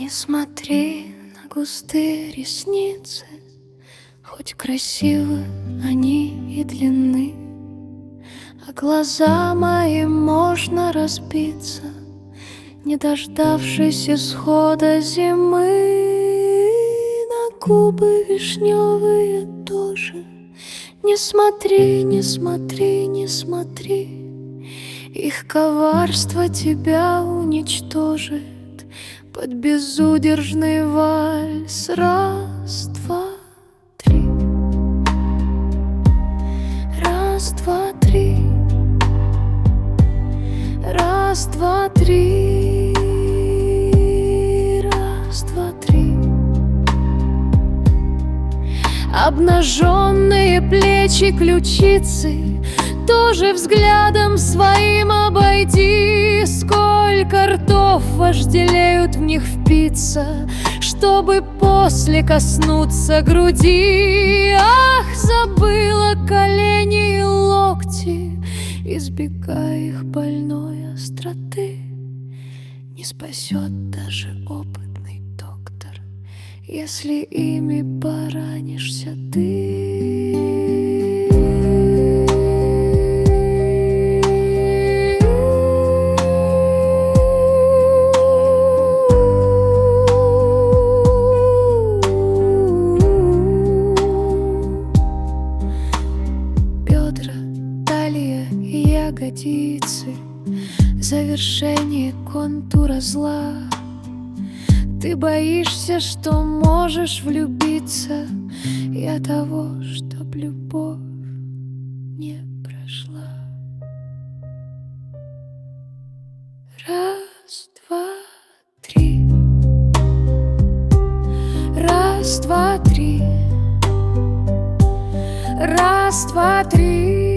Не смотри на густые ресницы, хоть красивы они и длинны, а глаза мои можно разбиться, не дождавшись исхода зимы. На губы вишневые тоже не смотри, не смотри, не смотри, их коварство тебя уничтожит под безудержный вальс. Раз, два, три. Раз, два, три. Раз, два, три. Раз, два, три. Обнаженные плечи, ключицы тоже взглядом своим обойди. Сколько ртов вожделеют в них впиться, чтобы после коснуться груди. Ах, забыла колени и локти, избегая их больной остроты. Не спасет даже опытный доктор, если ими поранишься ты. Ягодицы, завершение контура зла. Ты боишься, что можешь влюбиться, и от того, чтоб любовь не прошла. Раз, два, три. Раз, два, три. Раз, два, три.